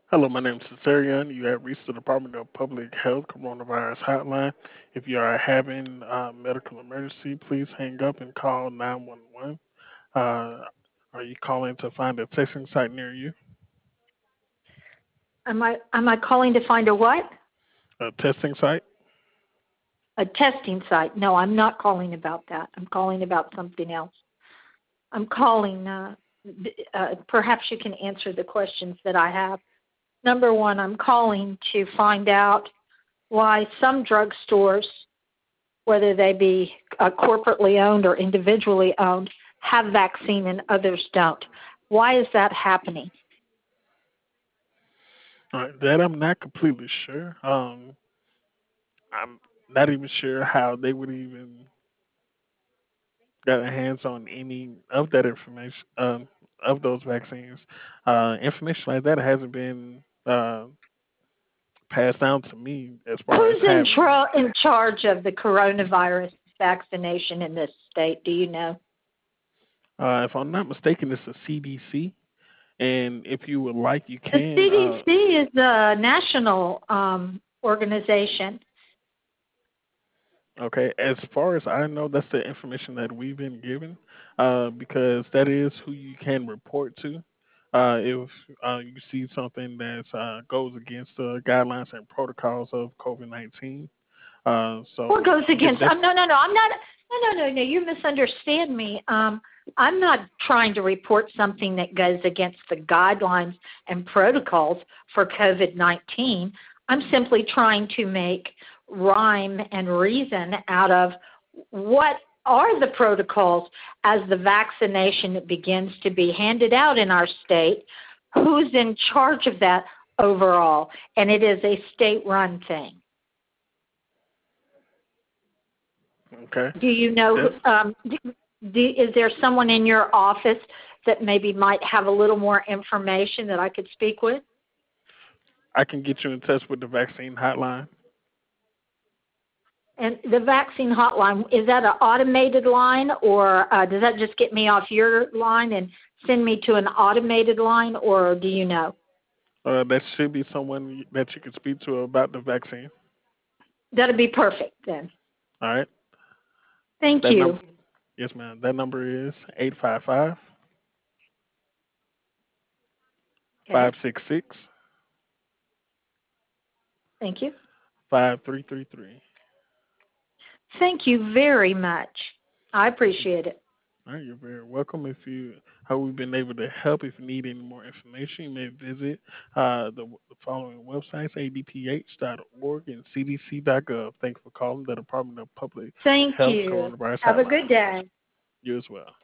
Hello, my name is Cesarion. You have reached the Department of Public Health Coronavirus Hotline. If you are having a medical emergency, please hang up and call 911. Uh, are you calling to find a testing site near you? Am I calling to find a what? A testing site? A testing site? No, I'm not calling about that. I'm calling about something else. I'm calling. Perhaps you can answer the questions that I have. Number one, I'm calling to find out why some drugstores, whether they be corporately owned or individually owned, have vaccine and others don't. Why is that happening? That I'm not completely sure. I'm not even sure how they would even get their hands on any of that information, of those vaccines. Information like that hasn't been passed down to me as far as Who's having. in charge of the coronavirus vaccination in this state? Do you know? If I'm not mistaken, it's the CDC. And if you would like, you The can. CDC is a national organization. Okay, as far as I know, that's the information that we've been given, because that is who you can report to. If you see something that goes against the guidelines and protocols of COVID-19, What so goes you can against? definitely. No, no, no. I'm not. No. You misunderstand me. I'm not trying to report something that goes against the guidelines and protocols for COVID-19. I'm simply trying to make rhyme and reason out of what are the protocols as the vaccination begins to be handed out in our state. Who's in charge of that overall? And it is a state-run thing. Okay. Do you know, Yes, is there someone in your office that maybe might have a little more information that I could speak with? I can get you in touch with the vaccine hotline. And the vaccine hotline, is that an automated line, or does that just get me off your line and send me to an automated line, or do you know? That should be someone that you can speak to about the vaccine. That'd be perfect then. All right. Thank That you. number, yes, ma'am. That number is 855 Okay. 566 Thank you. 5333. Thank you very much. I appreciate it. All right, you're very welcome. If you how we've been able to help, if you need any more information, you may visit the following websites: adph.org and cdc.gov. Thanks for calling the Department of Public Thank Health you. Coronavirus Have a Hotline. good day. You as well.